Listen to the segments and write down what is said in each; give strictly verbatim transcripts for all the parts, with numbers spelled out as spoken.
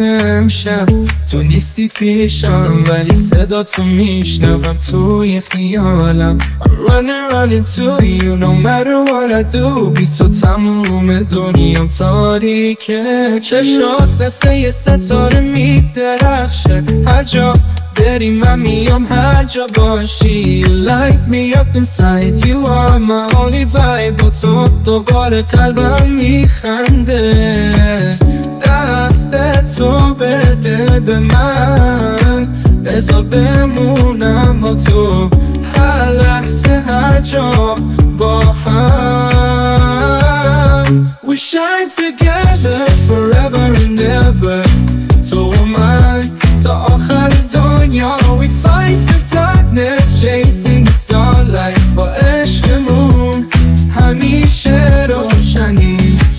امشب تو نیستی پیشم، ولی صدا تو میشنوم توی خیالم. I'm running running to you no matter what I do. بی تو تموم دنیام تاریکه، چشات مثل یه ستاره میدرخشه. هر جا بری من میام، هر جا باشی. You light me up inside, you are my only vibe. با تو دوباره قلبم میخنده. دست تو بده به من، بذار بمونم با تو هر لحظه هر جا با هم. We shine together forever and ever. تو و من تا آخر دنیا. We fight the darkness chasing the starlight. با عشقمون همیشه روشنی.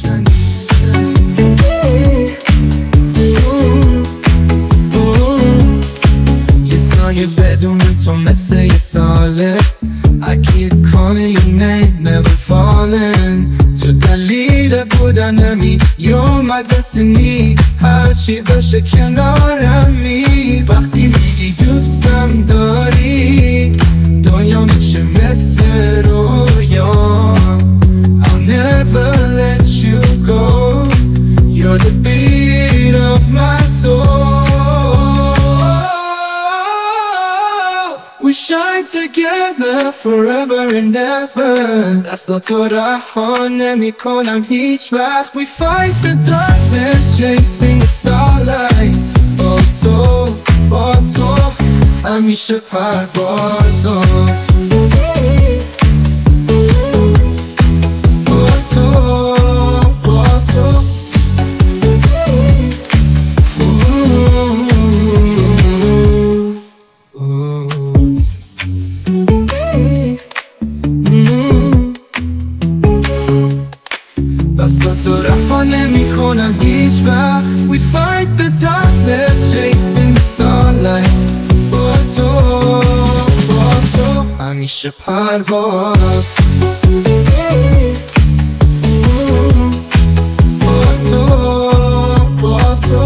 بدون تو مثل یه ساله. I keep calling your name, never falling. تو دلیل بودنمی، you're my destiny. هرچی باشه کنارمی. وقتی میگی دوستم داری، دنیا میشه مثل رویا. I'll never let you go. You're the beat of my soul. We shine together forever and ever. دستا تو رها نمی کنم هیچ وقت. We fight the darkness chasing the starlight. با تو با تو همیشه پروازم. با تو با تو دستا تو رها نمی کنم هیچ وقت. We fight the darkness chasing the starlight. با تو با تو همیشه پرواز. با تو با تو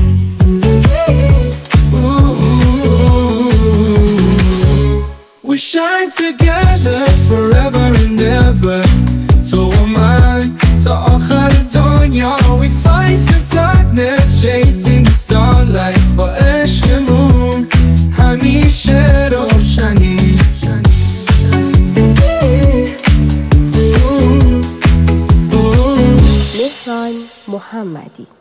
We shine together forever and ever. تو و من تا آخر دنیا. We fight the darkness chasing the starlight. با عشقمون همیشه روشنی. مهران محمدی.